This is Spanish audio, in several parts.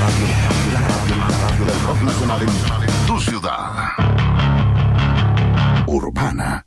radio del rock nacional en tu ciudad. Urbana.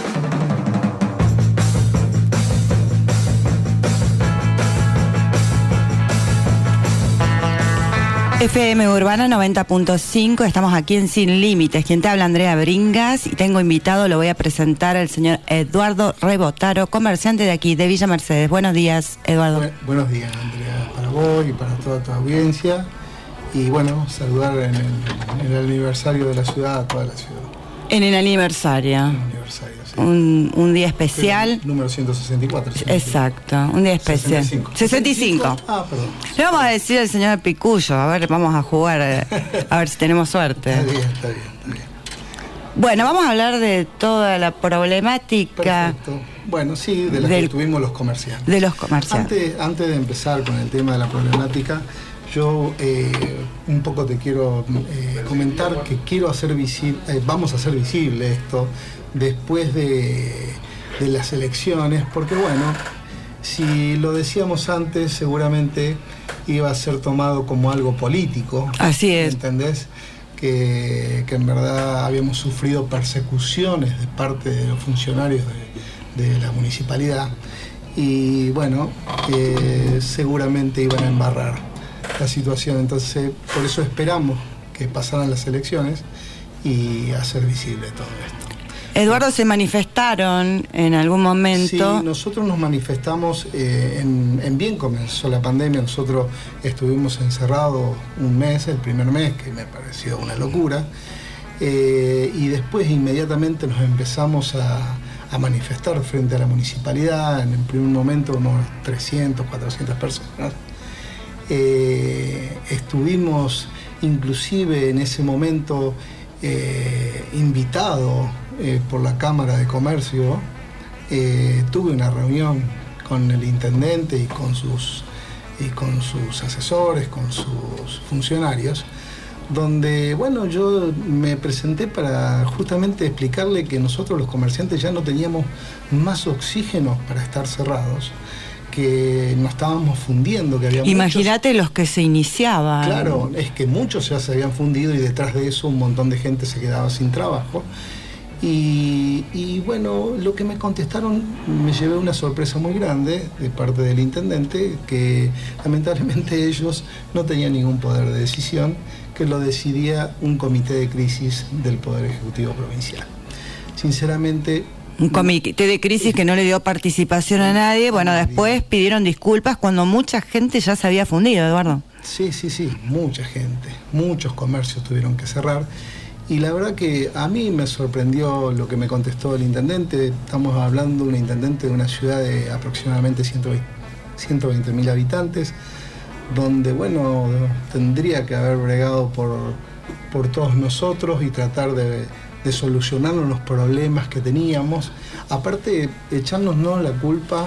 FM Urbana 90.5, estamos aquí en Sin Límites. Quien te habla, Andrea Bringas, y tengo invitado, lo voy a presentar, al señor Eduardo Rebotaro, comerciante de aquí, de Villa Mercedes. Buenos días, Eduardo. Buenos días, Andrea, para vos y para toda tu audiencia. Y bueno, saludar en el aniversario de la ciudad, a toda la ciudad. En el aniversario. Sí. Un día especial. El número 164. Exacto, un día especial. 65. Ah, perdón. Le vamos a decir al señor Picullo, a ver, vamos a jugar, a ver si tenemos suerte. Está bien. Bueno, vamos a hablar de toda la problemática. Perfecto. Bueno, sí, de la que tuvimos los comerciantes. De los comerciantes. Antes de empezar con el tema de la problemática, yo un poco te quiero comentar que quiero hacer vamos a hacer visible esto después de las elecciones, porque bueno, si lo decíamos antes seguramente iba a ser tomado como algo político. Así es. ¿Entendés? Que en verdad habíamos sufrido persecuciones de parte de los funcionarios de la municipalidad y bueno, seguramente iban a embarrar la situación. Entonces, por eso esperamos que pasaran las elecciones y hacer visible todo esto. Eduardo, ¿se manifestaron en algún momento? Sí, nosotros nos manifestamos, en bien comenzó la pandemia, nosotros estuvimos encerrados un mes, el primer mes, que me pareció una locura, y después inmediatamente nos empezamos a manifestar frente a la municipalidad, en el primer momento unos 300, 400 personas. Estuvimos inclusive en ese momento invitados por la Cámara de Comercio. Tuve una reunión con el intendente y con sus asesores, con sus funcionarios, donde bueno, yo me presenté para justamente explicarle que nosotros los comerciantes ya no teníamos más oxígeno para estar cerrados, que nos estábamos fundiendo, que había Imagínate los que se iniciaban. Claro, es que muchos ya se habían fundido y detrás de eso un montón de gente se quedaba sin trabajo. Y bueno, lo que me contestaron, me llevé una sorpresa muy grande de parte del intendente, que lamentablemente ellos no tenían ningún poder de decisión, que lo decidía un comité de crisis del Poder Ejecutivo Provincial. Sinceramente, un comité de crisis que no le dio participación a nadie. Bueno, después pidieron disculpas cuando mucha gente ya se había fundido, Eduardo. Sí, mucha gente, muchos comercios tuvieron que cerrar. Y la verdad que a mí me sorprendió lo que me contestó el intendente. Estamos hablando de un intendente de una ciudad de aproximadamente 120.000 habitantes, donde, bueno, tendría que haber bregado por todos nosotros y tratar de solucionarnos los problemas que teníamos. Aparte, echándonos la culpa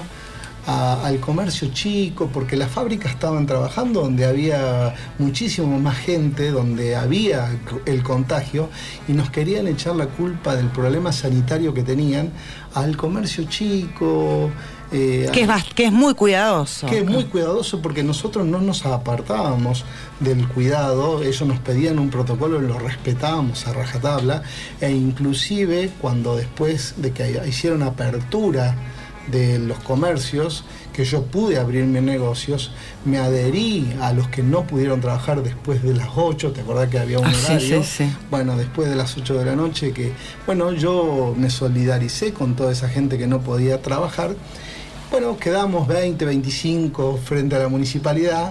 al comercio chico, porque las fábricas estaban trabajando donde había muchísimo más gente, donde había el contagio, y nos querían echar la culpa del problema sanitario que tenían al comercio chico. Que es muy cuidadoso. Que es muy cuidadoso, porque nosotros no nos apartábamos del cuidado. Ellos nos pedían un protocolo y lo respetábamos a rajatabla, e inclusive cuando después de que hicieron apertura de los comercios, que yo pude abrir mis negocios, me adherí a los que no pudieron trabajar después de las 8, ¿te acordás que había un horario? Sí. Bueno, después de las 8 de la noche, que bueno, yo me solidaricé con toda esa gente que no podía trabajar. Bueno, quedamos 20, 25 frente a la municipalidad.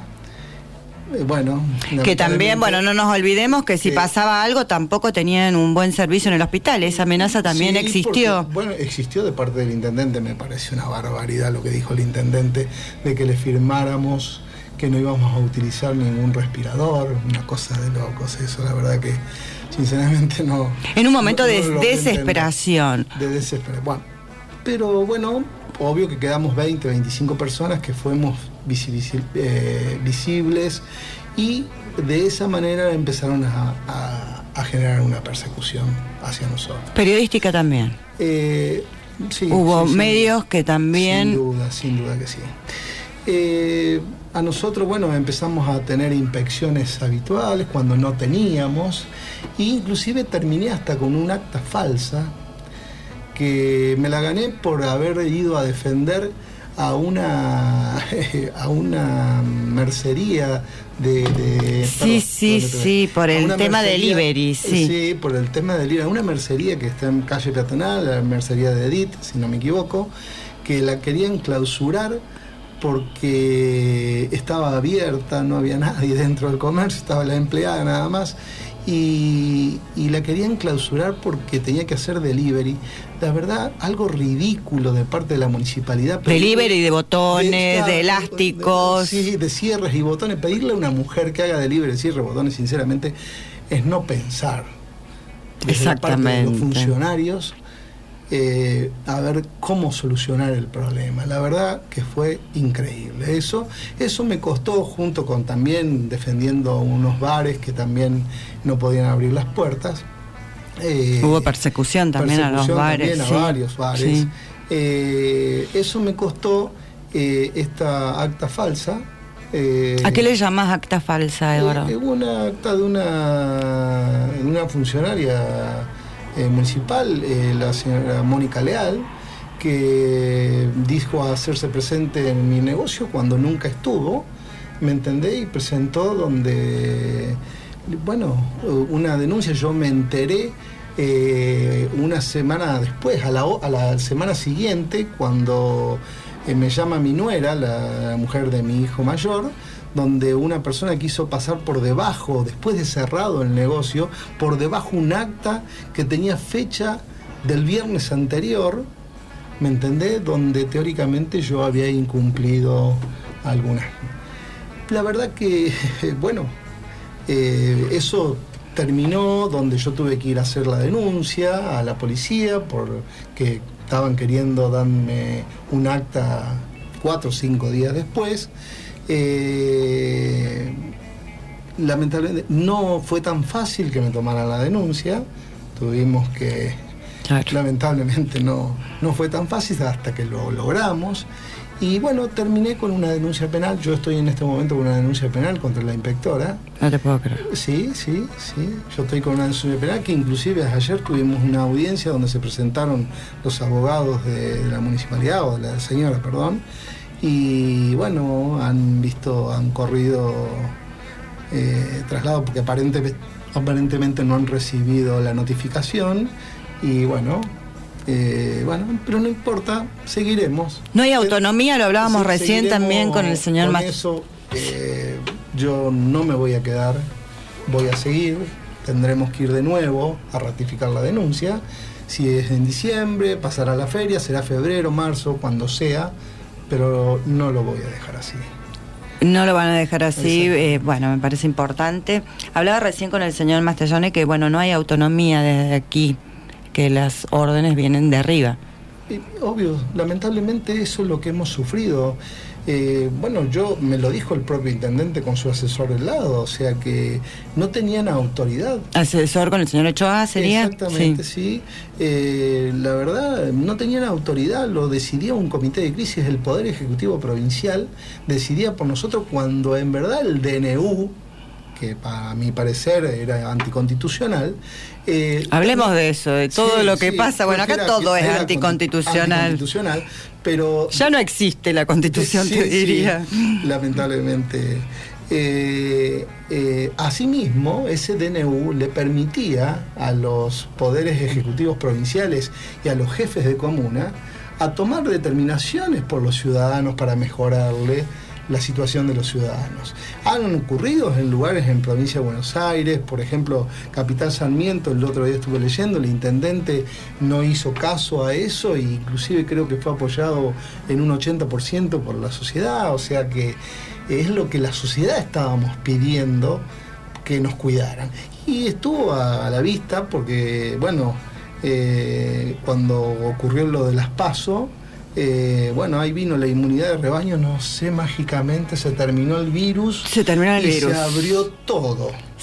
Bueno, que también, bueno, no nos olvidemos que si pasaba algo tampoco tenían un buen servicio en el hospital. Esa amenaza también existió. Porque, bueno, existió de parte del intendente. Me pareció una barbaridad lo que dijo el intendente, de que le firmáramos que no íbamos a utilizar ningún respirador, una cosa de locos. Eso la verdad que sinceramente no. En un momento de desesperación. De desesperación. Bueno, pero bueno, obvio que quedamos 20, 25 personas que fuimos visibles, y de esa manera empezaron a generar una persecución hacia nosotros. Periodística también. Sí, hubo medios que también... Sin duda que sí. a nosotros, bueno, empezamos a tener inspecciones habituales cuando no teníamos, e inclusive terminé hasta con un acta falsa que me la gané por haber ido a defender a una mercería por el tema delivery, sí, por el tema delivery, una mercería que está en calle peatonal, la mercería de Edith, si no me equivoco, que la querían clausurar porque estaba abierta, no había nadie dentro del comercio, estaba la empleada nada más, y la querían clausurar porque tenía que hacer delivery. La verdad, algo ridículo de parte de la municipalidad. Delivery de botones, de elásticos. Sí, de cierres y botones. Pedirle a una mujer que haga delivery de cierres y botones, sinceramente, es no pensar. Exactamente. Parte de los funcionarios, a ver cómo solucionar el problema. La verdad que fue increíble. Eso me costó, junto con también defendiendo unos bares que también no podían abrir las puertas. Hubo persecución también a los bares. También a varios bares. Sí. Eso me costó esta acta falsa. ¿A qué le llamas acta falsa, Eduardo? Una acta de una funcionaria municipal, la señora Mónica Leal, que dijo hacerse presente en mi negocio cuando nunca estuvo, ¿me entendés? Y presentó una denuncia. Yo me enteré una semana después, a la semana siguiente, cuando me llama mi nuera, la mujer de mi hijo mayor, donde una persona quiso pasar por debajo, después de cerrado el negocio, por debajo un acta que tenía fecha del viernes anterior, ¿me entendés? Donde teóricamente yo había incumplido algunas. La verdad que, eso terminó donde yo tuve que ir a hacer la denuncia a la policía porque estaban queriendo darme un acta 4 o 5 días después. Lamentablemente no fue tan fácil que me tomaran la denuncia. Tuvimos que, lamentablemente no fue tan fácil hasta que lo logramos. Y bueno, terminé con una denuncia penal. Yo estoy en este momento con una denuncia penal contra la inspectora. No te puedo creer. Sí. Yo estoy con una denuncia penal que inclusive ayer tuvimos una audiencia donde se presentaron los abogados de la municipalidad, o de la señora, perdón. Y bueno, han corrido traslado porque aparentemente no han recibido la notificación. Y bueno, pero no importa, seguiremos. No hay autonomía, lo hablábamos recién también con el señor Con eso yo no me voy a quedar, voy a seguir. Tendremos que ir de nuevo a ratificar la denuncia. Si es en diciembre, pasará la feria, será febrero, marzo, cuando sea, pero no lo voy a dejar así. No lo van a dejar así, me parece importante. Hablaba recién con el señor Mastellone que, no hay autonomía desde aquí, que las órdenes vienen de arriba. Obvio, lamentablemente eso es lo que hemos sufrido. Yo me lo dijo el propio intendente con su asesor del lado, o sea que no tenían autoridad. ¿Asesor con el señor Ochoa sería? Exactamente, sí. La verdad, no tenían autoridad, lo decidía un comité de crisis, el Poder Ejecutivo Provincial, decidía por nosotros cuando en verdad el DNU, que para mi parecer era anticonstitucional. Hablemos de eso, de todo lo que pasa. Acá todo es anticonstitucional. Pero ya no existe la Constitución, te diría. Lamentablemente. Asimismo, ese DNU le permitía a los poderes ejecutivos provinciales y a los jefes de comuna a tomar determinaciones por los ciudadanos para mejorarle la situación de los ciudadanos. Han ocurrido en lugares en provincia de Buenos Aires, por ejemplo, Capital Sarmiento, el otro día estuve leyendo, el intendente no hizo caso a eso e inclusive creo que fue apoyado en un 80% por la sociedad, o sea que es lo que la sociedad estábamos pidiendo que nos cuidaran. Y estuvo a la vista porque, cuando ocurrió lo de las PASO, ahí vino la inmunidad de rebaño, no sé, mágicamente se terminó el virus. Se abrió todo.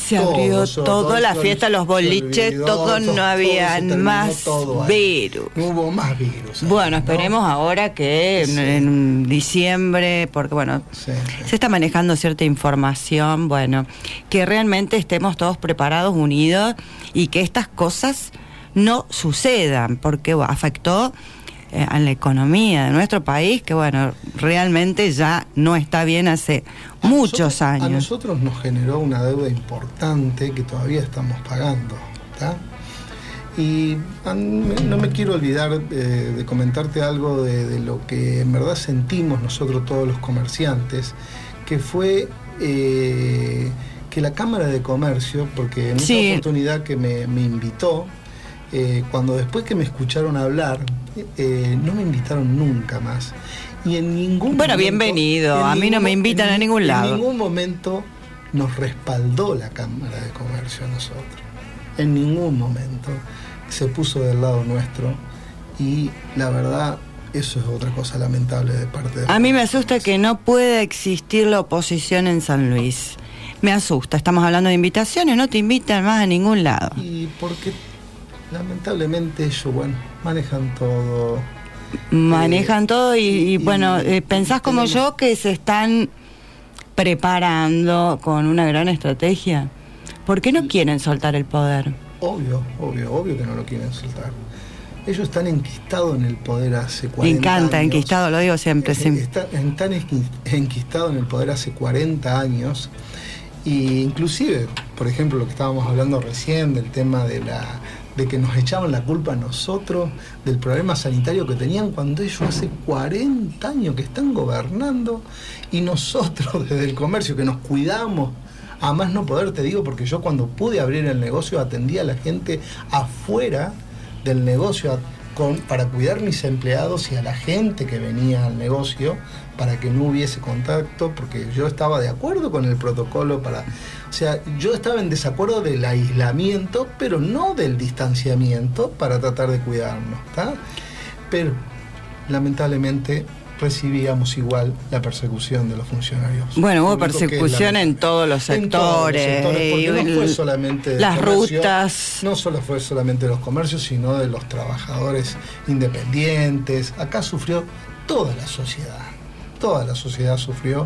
Se abrió todo, la fiesta, los boliches, todo, no había más virus. No hubo más virus. Bueno, esperemos ahora que en diciembre, porque bueno, se está manejando cierta información, bueno, que realmente estemos todos preparados, unidos, y que estas cosas no sucedan, porque afectó a la economía de nuestro país, que bueno, realmente ya no está bien hace muchos años. A nosotros nos generó una deuda importante que todavía estamos pagando, ¿tá? Y no me quiero olvidar de comentarte algo de lo que en verdad sentimos nosotros todos los comerciantes, que fue que la Cámara de Comercio, porque en esa oportunidad que me invitó, cuando después que me escucharon hablar, no me invitaron nunca más. Y en ningún momento, bienvenido. A mí no me invitan a ningún lado. En ningún momento nos respaldó la Cámara de Comercio a nosotros. En ningún momento se puso del lado nuestro. Y la verdad, eso es otra cosa lamentable de parte de... A mí me asusta que no pueda existir la oposición en San Luis. Me asusta. Estamos hablando de invitaciones, no te invitan más a ningún lado. Y porque lamentablemente ellos, bueno, manejan todo. Y bueno, pensás como yo que se están preparando con una gran estrategia. ¿Por qué no quieren soltar el poder? Obvio que no lo quieren soltar. Ellos están enquistados en el poder hace 40 años. Me encanta, enquistado, lo digo siempre. Están enquistados en el poder hace 40 años. Y inclusive, por ejemplo, lo que estábamos hablando recién del tema de que nos echaban la culpa a nosotros del problema sanitario que tenían cuando ellos hace 40 años que están gobernando, y nosotros desde el comercio que nos cuidamos a más no poder, te digo, porque yo cuando pude abrir el negocio atendía a la gente afuera del negocio para cuidar mis empleados y a la gente que venía al negocio, para que no hubiese contacto, porque yo estaba de acuerdo con el protocolo o sea, yo estaba en desacuerdo del aislamiento, pero no del distanciamiento, para tratar de cuidarnos, ¿tá? Pero lamentablemente recibíamos igual la persecución de los funcionarios. Bueno, hubo persecución en todos los sectores, porque no fue solamente las comercio, rutas. No solo fue solamente de los comercios, sino de los trabajadores independientes. Acá sufrió toda la sociedad. Toda la sociedad sufrió.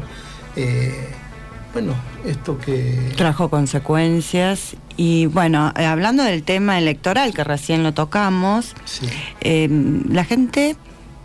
Esto que... trajo consecuencias. Y bueno, hablando del tema electoral, que recién lo tocamos, la gente...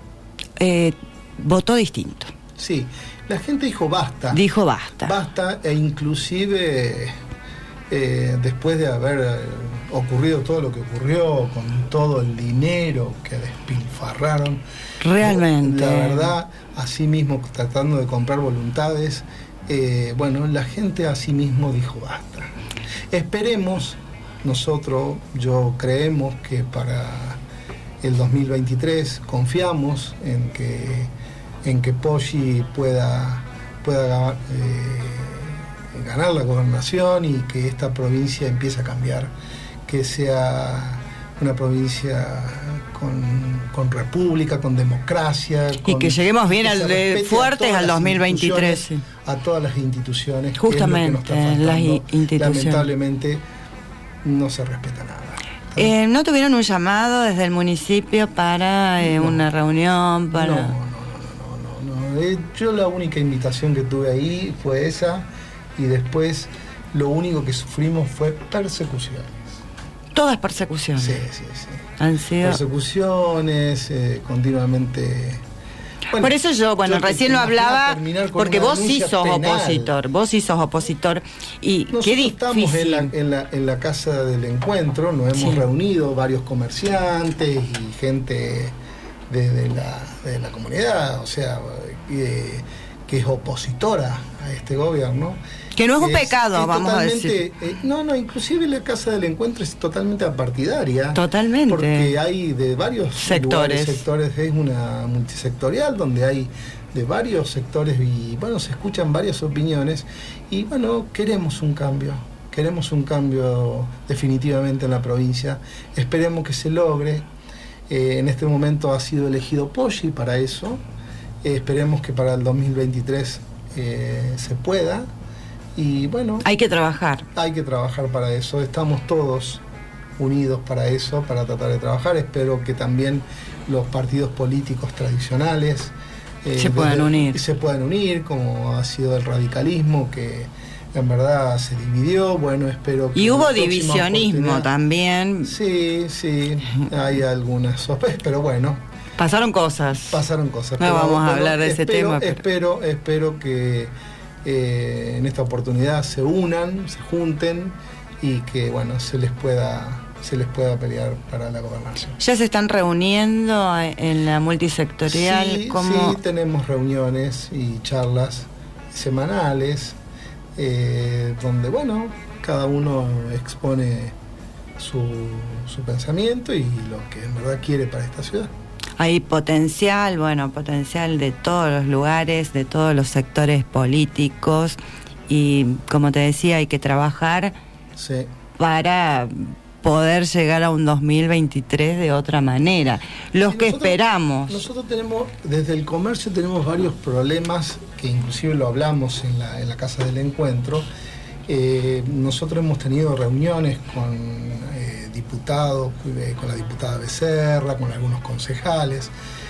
votó distinto. Sí, la gente dijo basta. Dijo basta. Basta, e inclusive después de haber ocurrido todo lo que ocurrió, con todo el dinero que despilfarraron. Realmente. La verdad, así mismo tratando de comprar voluntades, la gente así mismo dijo basta. Esperemos, yo creemos que para el 2023 confiamos en que Poggi pueda ganar la gobernación y que esta provincia empiece a cambiar, que sea una provincia con república, con democracia, y que lleguemos bien fuertes al 2023, a todas las instituciones, justamente que es lo que nos está faltando. Las instituciones lamentablemente no se respeta nada. ¿No tuvieron un llamado desde el municipio para una reunión? Para... No. Yo la única invitación que tuve ahí fue esa, y después lo único que sufrimos fue persecuciones. Todas persecuciones. Sí. Han sido persecuciones continuamente. Bueno, por eso yo recién lo hablaba, porque vos sí sos opositor, y nosotros qué difícil. Estamos en la casa del encuentro, nos hemos reunido varios comerciantes y gente de la comunidad, o sea, que es opositora a este gobierno. Que no es un pecado, vamos a decir. Inclusive la Casa del Encuentro es totalmente apartidaria. Totalmente. Porque hay de varios sectores, es una multisectorial donde hay de varios sectores y se escuchan varias opiniones y queremos un cambio definitivamente en la provincia. Esperemos que se logre. En este momento ha sido elegido Poggi para eso. Esperemos que para el 2023 se pueda. Y bueno, Hay que trabajar. hay que trabajar para eso, estamos todos unidos para eso, para tratar de trabajar. Espero que también los partidos políticos tradicionales Se puedan unir. se puedan unir, como ha sido el radicalismo, que en verdad se dividió. Bueno, espero que Y en hubo la próxima divisionismo oportunidad- también. Sí, hay algunas sospechas, pero bueno, Pasaron cosas. pasaron cosas. No Pero vamos a hablar de ese tema, pero- Espero que en esta oportunidad se unan, se junten y que bueno, se les pueda pelear para la gobernación. ¿Ya se están reuniendo en la multisectorial? Sí, ¿Cómo? sí, tenemos reuniones y charlas semanales donde bueno, cada uno expone su pensamiento y lo que en verdad quiere para esta ciudad. Hay potencial de todos los lugares, de todos los sectores políticos y como te decía, hay que trabajar Sí. para poder llegar a un 2023 de otra manera. Los Sí, que nosotros- esperamos. Nosotros tenemos, desde el comercio tenemos varios problemas que inclusive lo hablamos en la Casa del Encuentro. Nosotros hemos tenido reuniones con diputados, con la diputada Becerra, con algunos concejales.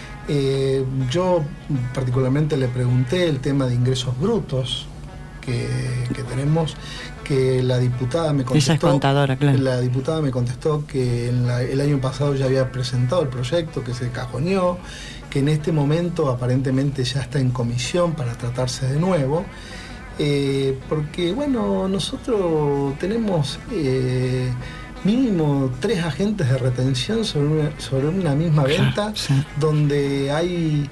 Yo particularmente le pregunté el tema de ingresos brutos que tenemos, que la diputada me contestó. Ella es contadora, claro. La diputada me contestó que el año pasado ya había presentado el proyecto, que se cajoneó, que en este momento aparentemente ya está en comisión para tratarse de nuevo. Porque bueno, nosotros tenemos mínimo 3 agentes de retención sobre una misma venta, Sí. donde hay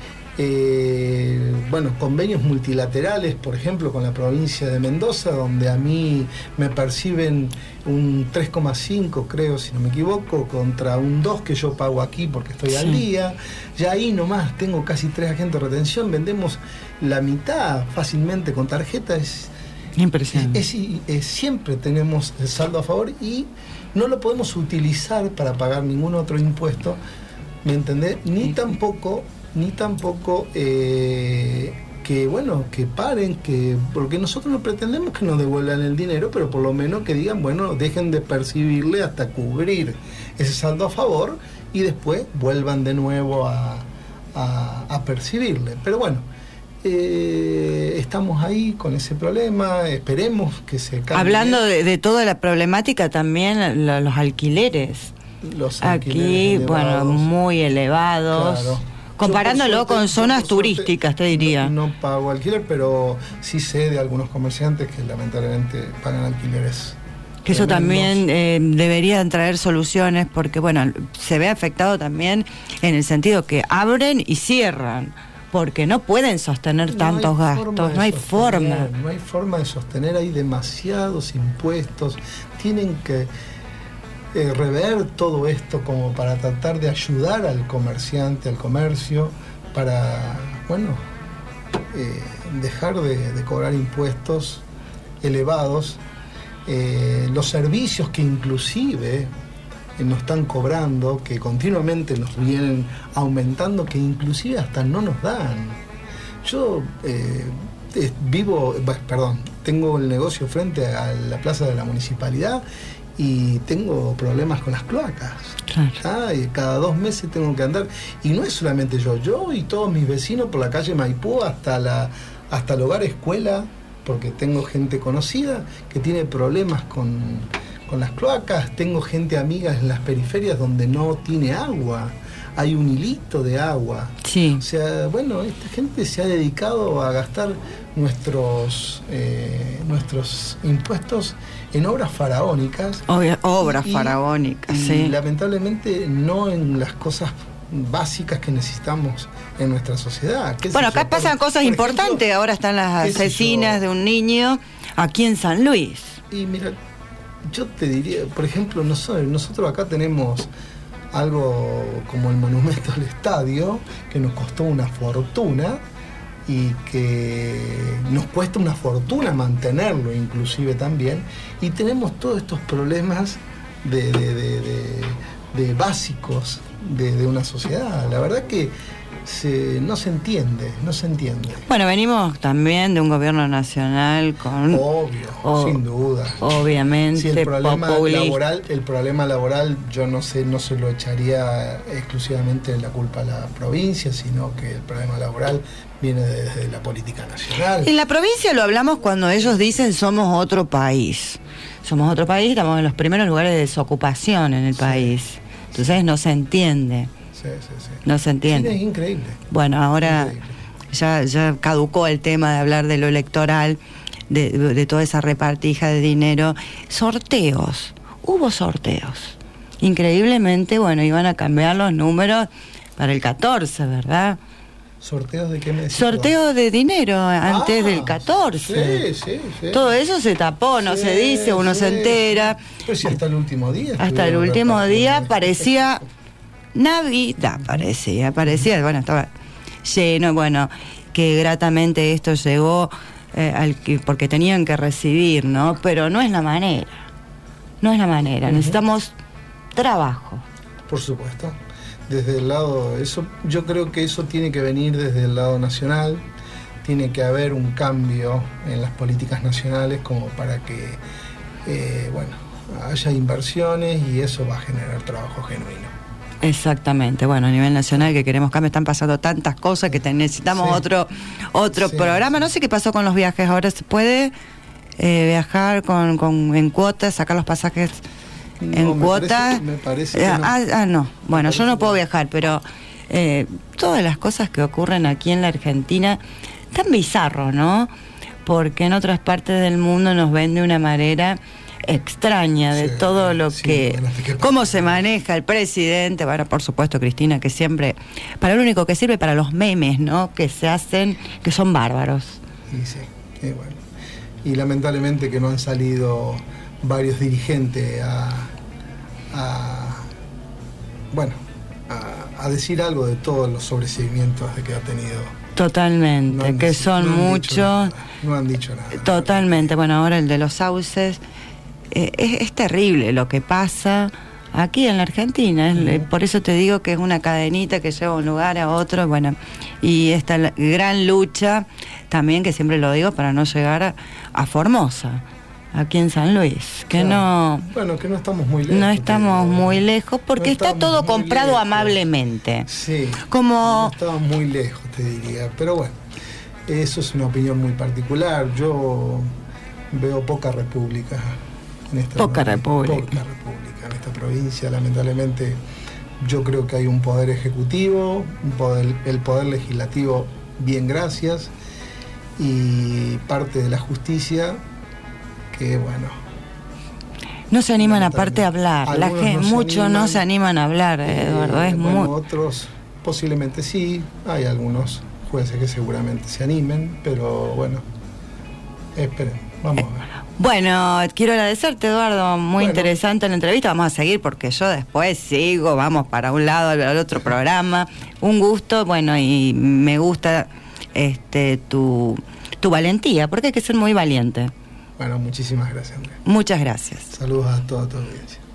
convenios multilaterales, por ejemplo, con la provincia de Mendoza, donde a mí me perciben un 3,5, creo, si no me equivoco, contra un 2 que yo pago aquí porque estoy al día. Ya ahí nomás tengo casi 3 agentes de retención, vendemos la mitad fácilmente con tarjetas. Impresionante. Siempre tenemos el saldo a favor y no lo podemos utilizar para pagar ningún otro impuesto, ¿me entendés? Ni tampoco que paren, porque nosotros no pretendemos que nos devuelvan el dinero, pero por lo menos que digan, bueno, dejen de percibirle hasta cubrir ese saldo a favor y después vuelvan de nuevo a percibirle. Pero bueno, estamos ahí con ese problema, esperemos que se cambie. Hablando de toda la problemática también, los alquileres. Los Aquí, alquileres bueno, elevados. muy elevados. Claro. Comparándolo Yo, por suerte, con zonas yo, por suerte, turísticas, te diría. No pago alquiler, pero sí sé de algunos comerciantes que lamentablemente pagan alquileres. Que eso tremendos. también deberían traer soluciones porque, bueno, se ve afectado también en el sentido que abren y cierran, porque no pueden sostener tantos gastos, no hay forma. No hay forma de sostener, hay demasiados impuestos, tienen que rever todo esto como para tratar de ayudar al comerciante, al comercio, para, bueno, dejar de cobrar impuestos elevados, los servicios que inclusive nos están cobrando, que continuamente nos vienen aumentando, que inclusive hasta no nos dan. Yo tengo el negocio frente a la plaza de la municipalidad y tengo problemas con las cloacas. Claro. Y cada 2 meses tengo que andar, y no es solamente yo y todos mis vecinos por la calle Maipú hasta el hogar escuela, porque tengo gente conocida que tiene problemas con las cloacas, tengo gente amiga en las periferias donde no tiene agua, hay un hilito de agua. Sí. O sea, bueno, esta gente se ha dedicado a gastar nuestros impuestos en obras faraónicas. Obras Y- faraónicas, y sí. lamentablemente no en las cosas básicas que necesitamos en nuestra sociedad. ¿Qué sé Bueno, yo? acá pasan cosas por importantes. ejemplo, Ahora están las qué sé asesinas yo. de un niño aquí en San Luis. Y mira, yo te diría, por ejemplo, nosotros acá tenemos algo como el monumento al estadio, que nos costó una fortuna y que nos cuesta una fortuna mantenerlo inclusive también, y tenemos todos estos problemas de básicos de una sociedad. La verdad que no se entiende. Bueno, venimos también de un gobierno nacional con... Obvio, sin duda. Obviamente, sí, el populista. problema laboral yo no se lo echaría exclusivamente la culpa a la provincia, sino que el problema laboral viene desde la política nacional. En la provincia lo hablamos cuando ellos dicen somos otro país. Somos otro país, estamos en los primeros lugares de desocupación en el país. Entonces no se entiende. Sí. No se entiende. Sí, es increíble. Bueno, ahora ya caducó el tema de hablar de lo electoral, de toda esa repartija de dinero. Sorteos. Hubo sorteos. Increíblemente, bueno, iban a cambiar los números para el 14, ¿verdad? ¿Sorteos de qué me decís? Sorteos de dinero antes del 14. Sí. Todo eso se tapó, no se dice, uno se entera. Pero si hasta el último día. Hasta el último día parecía Navidad, parecía, bueno, estaba lleno, bueno, que gratamente esto llegó porque tenían que recibir, ¿no? Pero no es la manera. Necesitamos trabajo. Por supuesto. Desde el lado, yo creo que eso tiene que venir desde el lado nacional, tiene que haber un cambio en las políticas nacionales como para que, haya inversiones y eso va a generar trabajo genuino. Exactamente, bueno, a nivel nacional que queremos cambio, están pasando tantas cosas que necesitamos otro programa. No sé qué pasó con los viajes, ahora se puede viajar en cuotas, sacar los pasajes en cuotas. Me parece que no. No. Bueno, yo no puedo viajar, pero todas las cosas que ocurren aquí en la Argentina, tan bizarro, ¿no? Porque en otras partes del mundo nos ven de una manera extraña de todo lo cómo se maneja el presidente. Bueno, por supuesto, Cristina, que siempre, para lo único que sirve, para los memes, ¿no? Que se hacen, que son bárbaros. Y bueno. Y lamentablemente que no han salido varios dirigentes a decir algo de todos los sobreseimientos que ha tenido. Totalmente, son muchos. No han dicho nada. Totalmente. Bueno, ahora el de los sauces. Es terrible lo que pasa aquí en la Argentina. Por eso te digo que es una cadenita que lleva de un lugar a otro. Bueno, y esta gran lucha también, que siempre lo digo, para no llegar a Formosa, aquí en San Luis, que claro. Bueno, que no estamos muy lejos. No estamos muy lejos, porque está todo comprado amablemente. Sí, no estamos muy lejos, te diría. Pero bueno, eso es una opinión muy particular. Yo veo poca república en esta en esta provincia. Lamentablemente, yo creo que hay un poder ejecutivo, el poder legislativo, bien gracias, y parte de la justicia que, bueno, no se animan aparte a hablar. La gente, muchos no se animan a hablar, Eduardo. Otros posiblemente sí. Hay algunos jueces que seguramente se animen, pero bueno, esperen, vamos a ver. Bueno, quiero agradecerte, Eduardo, muy interesante la entrevista. Vamos a seguir porque yo después sigo, vamos para un lado, al otro programa. Un gusto, bueno, y me gusta tu valentía, porque hay que ser muy valiente. Bueno, muchísimas gracias, Andrea. Muchas gracias. Saludos a toda tu audiencia.